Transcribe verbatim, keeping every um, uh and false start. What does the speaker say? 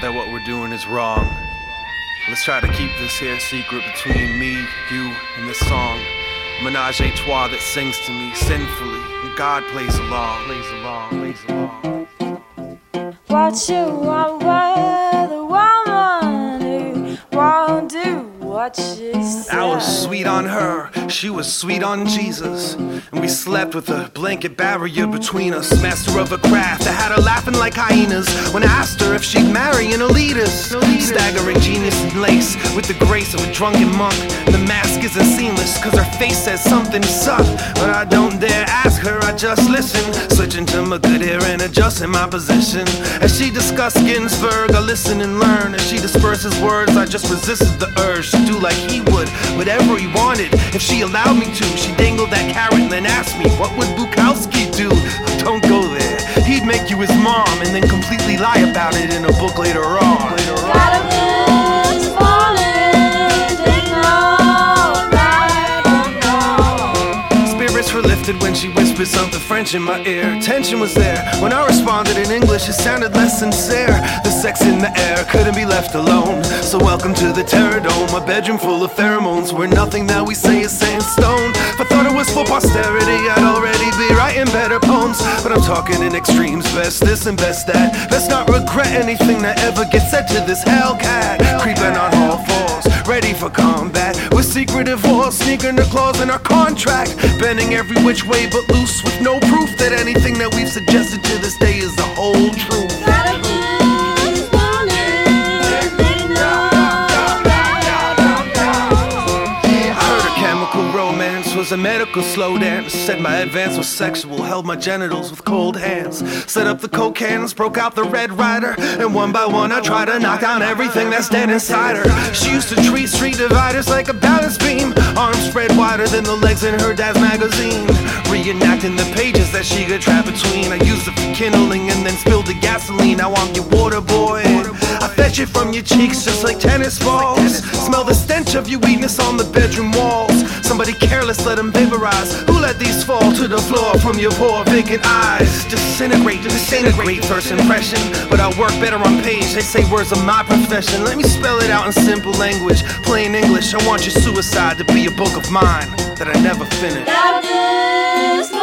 that what we're doing is wrong. Let's try to keep this here secret between me, you, and this song. Menage a trois that sings to me sinfully, and God plays along, plays along, plays along. What you want with a woman who won't do what she said. I was sweet on her, she was sweet on Jesus, and we slept with a blanket barrier between us. Master of a craft that had her laughing like hyenas when I asked her if she'd marry an elitist. Staggering genius and lace with the grace of a drunken monk. The mask isn't seamless cause her face says something's up, but I don't dare ask her, I just listen, switching to my good ear and adjusting my position. As she discussed Ginsberg, I listen and learn. As she disperses words, I just resisted the urge to do like he would, whatever he wanted, if she allowed me to. She dangled that carrot and then asked me, what would Bukowski do? Don't go there, he'd make you his mom and then completely lie about it in a book later on. Later on. Got a bitch falling, didn't know right from wrong. Spirits were lifted when she whispered something French in my ear. Tension was there when I responded in English, it sounded less sincere. The sex in the air couldn't be left alone, so welcome to the Terror Dome, a bedroom full of pheromones where nothing that we say is set in stone. If I thought it was for posterity, I'd already be writing better poems, but I'm talking in extremes, best this and best that. Let's not regret anything that ever gets said to this hellcat, creeping on all fours, ready for combat with secretive wars, sneaking the clause in our contract, bending every which way but loose, with no proof that anything that we've suggested to this day is the whole truth. Got a bitch falling, didn't know right from wrong. I heard a chemical romance was a medical slow dance. Said my advance was sexual, held my genitals with cold hands. Set up the coke cans, broke out the Red Rider, and one by one I tried to knock down everything that's dead inside her. She used to treat street dividers like a balance beam, arms spread wider than the legs in her dad's magazine, reenacting the pages that she could trap between. I used it for kindling and then spilled the gasoline. Now I'm your water boy, I fetch it from your cheeks just like tennis balls. Smell the stench of your weakness on the bedroom walls. Somebody careless let them vaporize. Who let these fall to the floor from your poor vacant eyes? Disintegrate, disintegrate first impression, but I work better on page. They say words are my profession. Let me spell it out in simple language, plain English. I want your suicide to be a book of mine that I never finished. Got a bitch